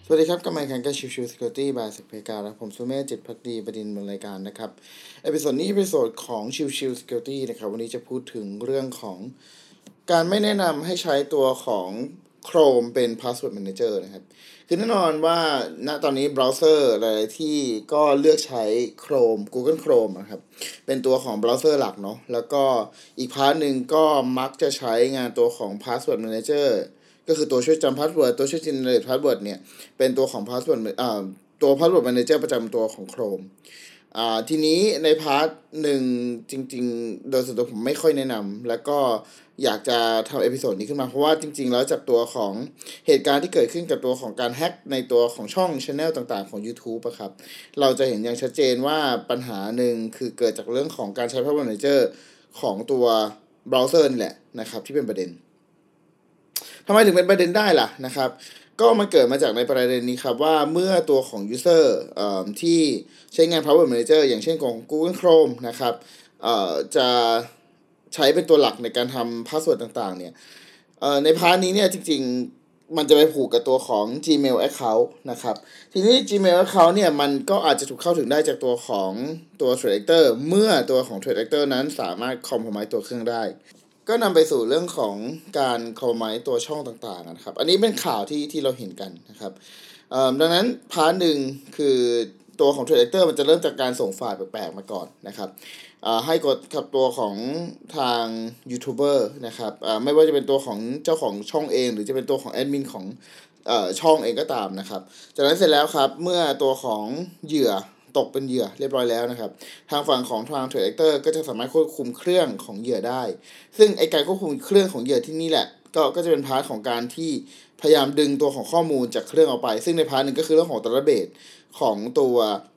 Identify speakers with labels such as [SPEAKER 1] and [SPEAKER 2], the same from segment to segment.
[SPEAKER 1] สวัสดีครับกลับมาอีกครั้งกับชิว Security by สิบเพกาและผมสุเมธจิตภักดีบดินทร์บนรายการนะครับเอพิโซดนี้เอพิโซดของชิว Security นะครับวันนี้จะพูดถึงเรื่องของการไม่แนะนำให้ใช้ตัวของ Chrome เป็น Password Manager นะครับคือแน่นอนว่าณตอนนี้เบราว์เซอร์หลายที่ก็เลือกใช้ Chrome Google Chrome นะครับเป็นตัวของเบราว์เซอร์หลักเนาะแล้วก็อีกพาร์ทหนึ่งก็มักจะใช้งานตัวของ Password Managerก็คือตัวช่วยจำพาสเวิร์ดตัวช่วย generate password เนี่ยเป็นตัวของ password ตัว password manager ประจำตัวของ Chrome ทีนี้ในพาร์ทหนึ่งจริงๆโดยส่วนตัวผมไม่ค่อยแนะนำแล้วก็อยากจะทำเอพิโซดนี้ขึ้นมาเพราะว่าจริงๆแล้วจากตัวของเหตุการณ์ที่เกิดขึ้นกับตัวของการแฮ็กในตัวของช่อง channel ต่างๆของ YouTube อะครับเราจะเห็นอย่างชัดเจนว่าปัญหาหนึ่งคือเกิดจากเรื่องของการใช้ password manager ของตัวเบราว์เซอร์นี่แหละนะครับที่เป็นประเด็นทำไมถึงเป็นประเด็นได้ล่ะนะครับก็มันเกิดมาจากในประเด็นนี้ครับว่าเมื่อตัวของ user ที่ใช้งาน Password Manager อย่างเช่นของ Google Chrome นะครับจะใช้เป็นตัวหลักในการทำ password ต่างๆเนี่ยในพาร์ทนี้เนี่ยจริงๆมันจะไปผูกกับตัวของ Gmail account นะครับทีนี้ Gmail account เนี่ยมันก็อาจจะถูกเข้าถึงได้จากตัวของตัว Threat Actor เมื่อตัวของ Threat Actor นั้นสามารถ compromise ตัวเครื่องได้ก็นำไปสู่เรื่องของการcompromiseตัวช่องต่างๆนะครับอันนี้เป็นข่าวที่เราเห็นกันนะครับดังนั้นพาร์ทหนึ่งคือตัวของ Threat Actor มันจะเริ่มจากการส่งไฟล์แปลกๆมาก่อนนะครับให้กดกับตัวของทางยูทูบเบอร์นะครับไม่ว่าจะเป็นตัวของเจ้าของช่องเองหรือจะเป็นตัวของแอดมินของช่องเองก็ตามนะครับจากนั้นเสร็จแล้วครับเมื่อตัวของเหยื่อตกเป็นเหยื่อเรียบร้อยแล้วนะครับทางฝั่งของทาง Threat Actor ก็จะสามารถควบคุมเครื่องของเหยื่อได้ซึ่งไอการควบคุมเครื่องของเหยื่อที่นี่แหละก็จะเป็นพาร์ทของการที่พยายามดึงตัวของข้อมูลจากเครื่องออกไปซึ่งในพาร์ทหนึ่งก็คือเรื่องของดัตต้าเบสของตัว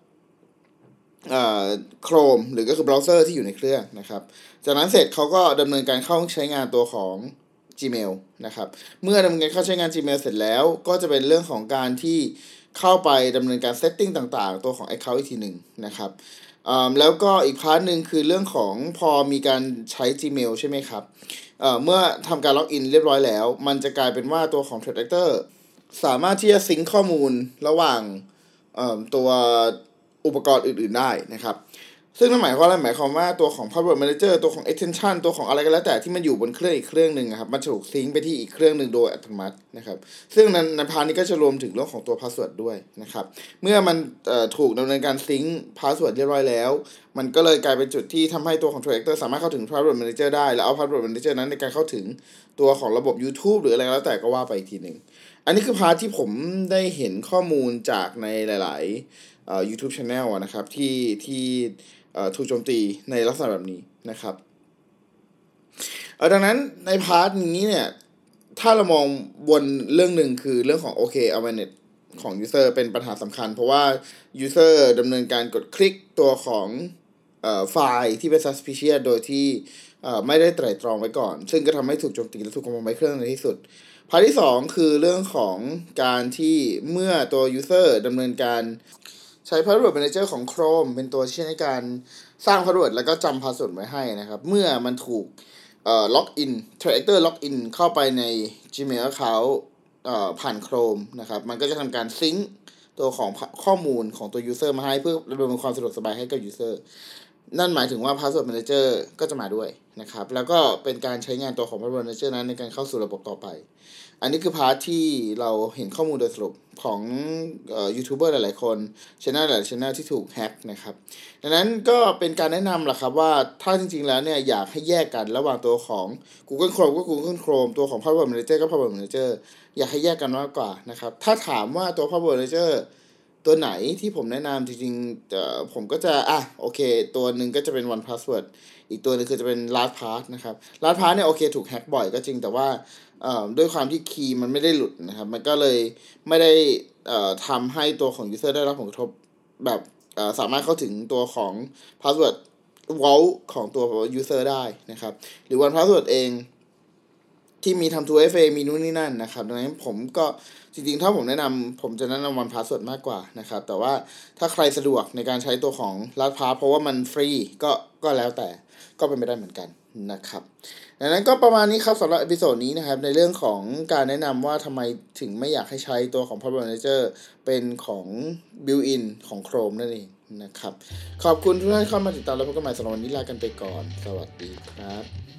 [SPEAKER 1] Chrome หรือก็คือเบราว์เซอร์ที่อยู่ในเครื่องนะครับจากนั้นเสร็จเขาก็ดำเนินการเข้าใช้งานตัวของ Gmail นะครับเมื่อดำเนินการเข้าใช้งาน Gmail เสร็จแล้วก็จะเป็นเรื่องของการที่เข้าไปดำเนินการ setting ต่างๆตัวของ account อีกทีหนึ่งนะครับแล้วก็อีกพาร์ทหนึ่งคือเรื่องของพอมีการใช้ Gmail ใช่ไหมครับเมื่อทำการล็อกอินเรียบร้อยแล้วมันจะกลายเป็นว่าตัวของ Threat Actor สามารถที่จะซิงค์ข้อมูลระหว่างตัวอุปกรณ์อื่นๆได้นะครับซึ่งนั่นหมายความอะไรหมายความว่าตัวของ Password Manager ตัวของ Extension ตัวของอะไรก็แล้วแต่ที่มันอยู่บนเครื่องอีกเครื่องหนึ่งครับมันจะถูกซิงค์ไปที่อีกเครื่องหนึ่งโดยอัตโนมัตินะครับซึ่งในพาร์ทนี้ก็จะรวมถึงเรื่องของตัว Password ด้วยนะครับเมื่อมันถูกดำเนินการซิงค์ Password เรียบร้อยแล้วมันก็เลยกลายเป็นจุดที่ทำให้ตัวของ Threat Actor สามารถเข้าถึง Password Manager ได้แล้วเอา Password Manager นั้นในการเข้าถึงตัวของระบบ YouTube หรืออะไรก็แล้วแต่ก็ว่าไปอีกทีนึงอันนี้คือพาร์ทที่ผมได้เห็นข้อมูลจากในหลายๆYouTube Channel นะครับที่ถูกโจมตีในลักษณะแบบนี้นะครับดังนั้นในพาร์ทนี้เนี่ยถ้าเรามองบนเรื่องหนึ่งคือเรื่องของโอเค awareness ของ user เป็นปัญหาสำคัญเพราะว่า user ดำเนินการกดคลิกตัวของไฟล์ที่เป็น suspicious โดยที่ไม่ได้ไตร่ตรองไว้ก่อนซึ่งก็ทำให้ถูกโจมตีและถูกขโมยเครื่องในที่สุดพาร์ทที่2คือเรื่องของการที่เมื่อตัว user ดำเนินการใช้ Password Manager ของ Chrome เป็นตัวที่ใช้ในการสร้าง Password แล้วก็จำ Password ไว้ให้นะครับเมื่อมันถูกล็อกอิน Threat Actor ล็อกอินเข้าไปใน Gmail account ผ่าน Chrome นะครับมันก็จะทำการซิงค์ตัวของข้อมูลของตัว user มาให้เพื่อดำเนินความสะดวกสบายให้กับ user นั่นหมายถึงว่า Password Manager ก็จะมาด้วยนะครับแล้วก็เป็นการใช้งานตัวของ Password Manager นั้นในการเข้าสู่ระบบต่อไปอันนี้คือพาร์ทที่เราเห็นข้อมูลโดยสรุปของยูทูบเบอร์หลายๆคนchannel หลาย channel ที่ถูกแฮ็กนะครับดังนั้นก็เป็นการแนะนำแหละครับว่าถ้าจริงๆแล้วเนี่ยอยากให้แยกกันระหว่างตัวของ Google Chrome ก็ Google Chrome ตัวของ Password Manager ก็ Password Manager อยากให้แยกกันมากกว่านะครับถ้าถามว่าตัว Password Manager ตัวไหนที่ผมแนะนำจริงๆผมก็จะโอเคตัวหนึ่งก็จะเป็น One Password อีกตัวนึงคือจะเป็น LastPass นะครับ LastPass เนี่ยโอเคถูกแฮ็กบ่อยก็จริงแต่ว่าด้วยความที่คีย์มันไม่ได้หลุดนะครับมันก็เลยไม่ได้ทำให้ตัวของ user ได้รับผลกระทบแบบสามารถเข้าถึงตัวของ password vault ของตัว user ได้นะครับหรือ One Password เองที่มีทำ 2FA มีนู่นนี่นั่นนะครับดังนั้นผมก็จริงๆถ้าผมแนะนำผมจะแนะนำ One Password มากกว่านะครับแต่ว่าถ้าใครสะดวกในการใช้ตัวของ LastPass เพราะว่ามันฟรีก็แล้วแต่ก็เป็นไปได้เหมือนกันนะครับดังนั้นก็ประมาณนี้ครับสำหรับเอพิโซดนี้นะครับในเรื่องของการแนะนำว่าทำไมถึงไม่อยากให้ใช้ตัวของ Product Manager เป็นของ built-in ของ Chrome นั่นเองนะครับขอบคุณทุกท่านที่เข้ามาติดตามและพบกันใหม่สำหรับวันนี้ลากันไปก่อนสวัสดีครับ